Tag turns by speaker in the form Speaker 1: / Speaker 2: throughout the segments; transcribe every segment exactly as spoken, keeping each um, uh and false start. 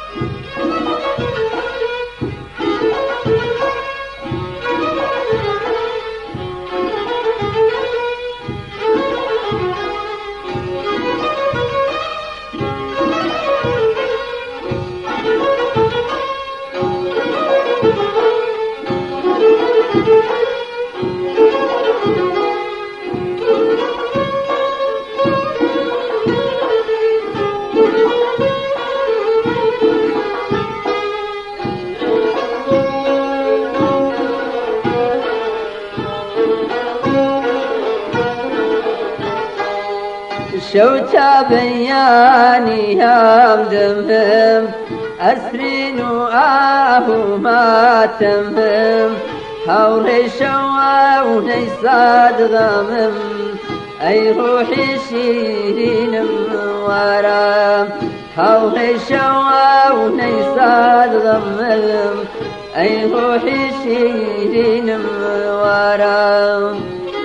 Speaker 1: شوتا بياني هم دمهم أسرين وآهو ما تمهم هوري شوا ونيساد غمم أي روحي شيرين ورام هوري شوا ونيساد غمم أي روحي شيرين ورام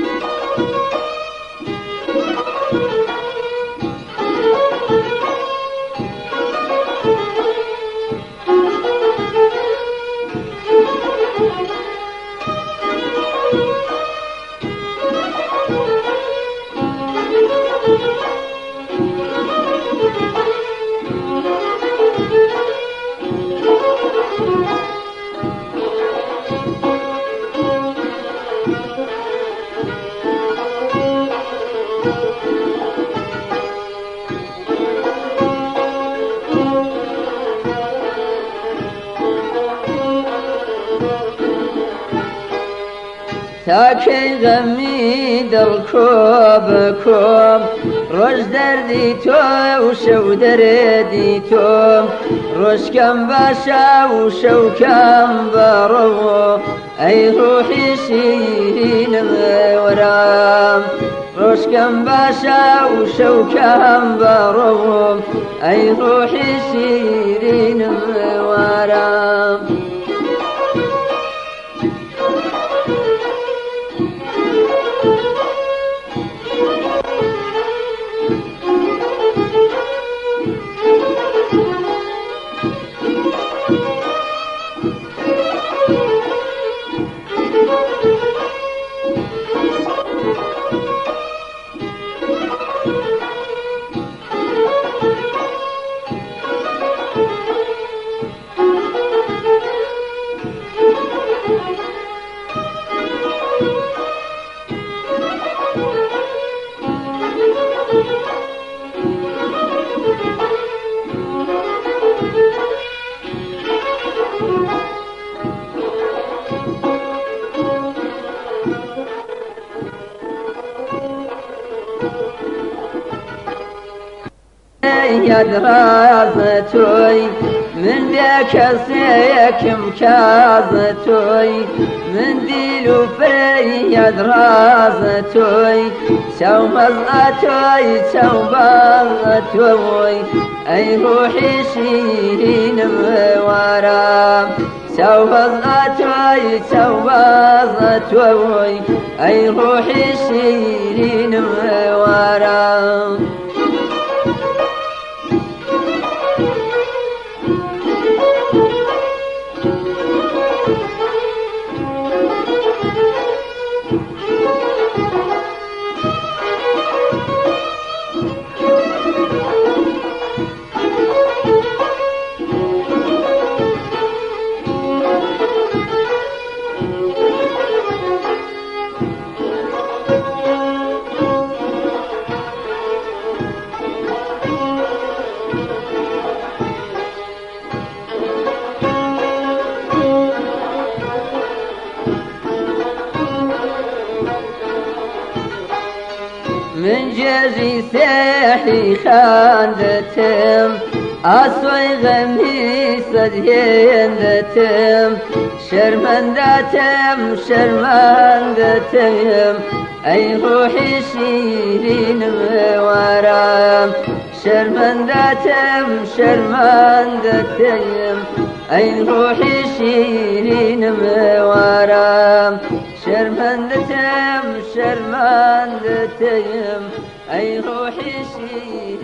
Speaker 1: تاكي غمي دلكوبكم روش دردي تو وشو دردي تو روش كم باشا وشو كم برو اي روحي شيرين ورام روش كم باشا وشو كم برو اي روحي شيرين ورام يدرازتوي من بيك سيكم كازتوي من ديلو فري يدرازتوي سو مزأتوي سو بغتوي أي روحي شيرين ورام سو مزأتوي سو بغتوي أي روحي شيرين ورام من جري ساحي خاندتم أسوي غمي صديندتم شرمندتم شرمندتم أي روحي شيرين ورام شرمندتم شرمندتم أي روحي شيرين ورام شرمندتم شرمندتم أي روحي شيرين